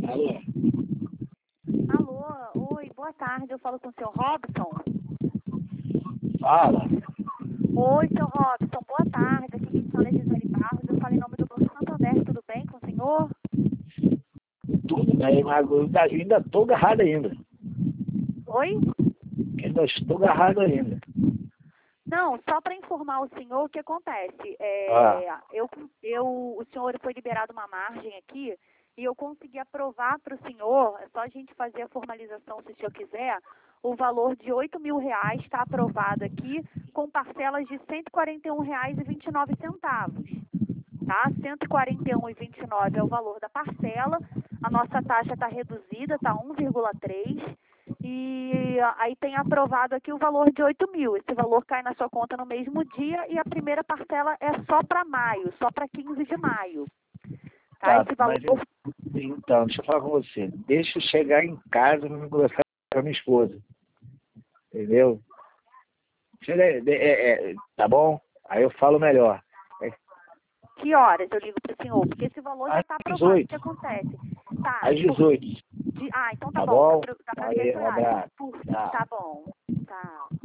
Alô? Alô, oi, boa tarde, eu falo com o seu Robson. Fala. Oi, seu Robson, boa tarde, aqui quem fala é Gisele Barros, eu falo em nome do Banco Santander, tudo bem com o senhor? Tudo bem, mas eu ainda estou agarrado ainda. Oi? Ainda estou agarrado ainda. Não, só para informar o senhor o que acontece. O senhor foi liberado uma margem aqui e eu consegui aprovar para o senhor, é só a gente fazer a formalização se o senhor quiser, o valor de R$ 8.000 está aprovado aqui com parcelas de R$ 141,29. Tá? R$ 141,29 é o valor da parcela, a nossa taxa está reduzida, está 1,3%. E aí tem aprovado aqui o valor de 8.000. Esse valor cai na sua conta no mesmo dia e a primeira parcela é só para maio, só para 15 de maio. Tá? Esse valor... Então, deixa eu falar com você. Deixa eu chegar em casa para conversar com a minha esposa. Entendeu? Tá bom? Aí eu falo melhor. Que horas eu ligo para o senhor? Porque esse valor já está aprovado. O que acontece? Tá, às 18. Então tá Tá bom. bom? Dá para Aí, ver esse um horário. abraço. Tá bom. Tá.